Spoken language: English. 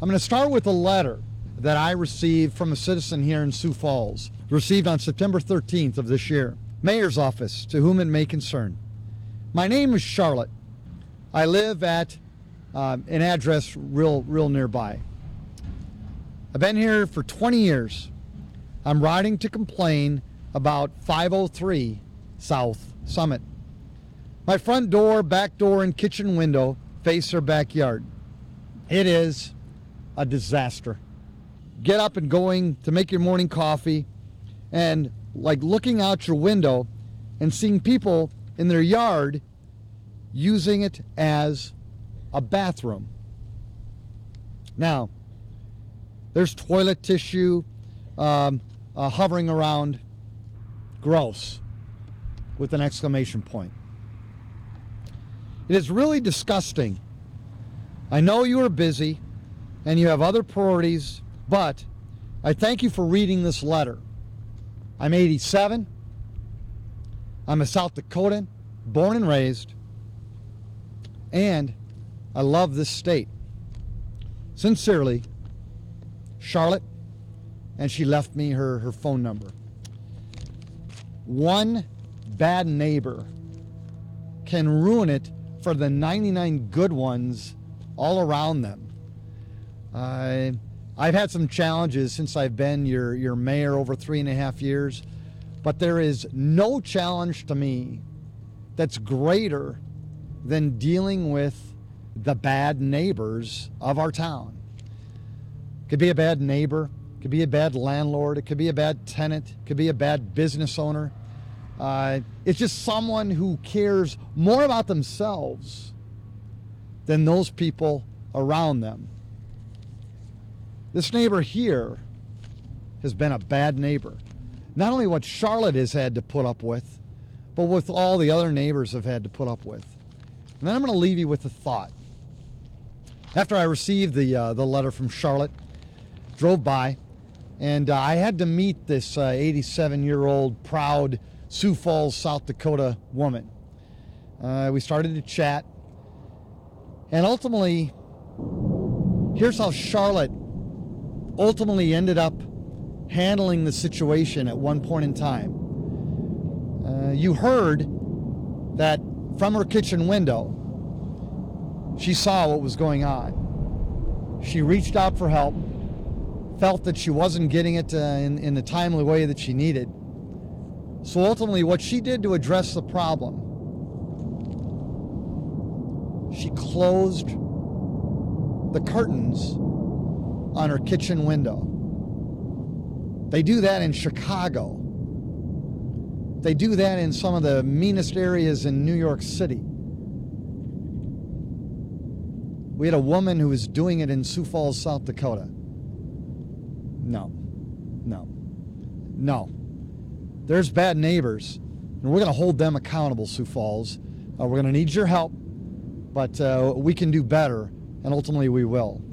I'm going to start with a letter that I received from a citizen here in Sioux Falls, received on September 13th of this year. Mayor's office, to whom it may concern. My name is Charlotte. I live at an address real nearby. I've been here for 20 years. I'm writing to complain about 503 South Summit. My front door, back door, and kitchen window face their backyard. It is a disaster. Get up and going to make your morning coffee and like looking out your window and seeing people in their yard using it as a bathroom. Now, there's toilet tissue hovering around. Gross, with an exclamation point. It is really disgusting. I know you are busy and you have other priorities, but I thank you for reading this letter. I'm 87. I'm a South Dakotan, born and raised, and I love this state. Sincerely, Charlotte, and she left me her phone number. One bad neighbor can ruin it for the 99 good ones all around them. I've had some challenges since I've been your mayor over 3.5 years, but there is no challenge to me that's greater than dealing with the bad neighbors of our town. It could be a bad neighbor, it could be a bad landlord, it could be a bad tenant, it could be a bad business owner. It's just someone who cares more about themselves than those people around them. This neighbor here has been a bad neighbor. Not only what Charlotte has had to put up with, but what all the other neighbors have had to put up with. And then I'm going to leave you with a thought. After I received the letter from Charlotte, drove by, and I had to meet this 87-year-old proud Sioux Falls, South Dakota woman. We started to chat, and ultimately, here's how Charlotte ultimately ended up handling the situation at one point in time. You heard that from her kitchen window, she saw what was going on. She reached out for help, felt that she wasn't getting it in the timely way that she needed. So ultimately, what she did to address the problem, she closed the curtains on her kitchen window. They do that in Chicago. They do that in some of the meanest areas in New York City. We had a woman who was doing it in Sioux Falls, South Dakota. No. There's bad neighbors, and we're going to hold them accountable, Sioux Falls. We're going to need your help, but we can do better, and ultimately we will.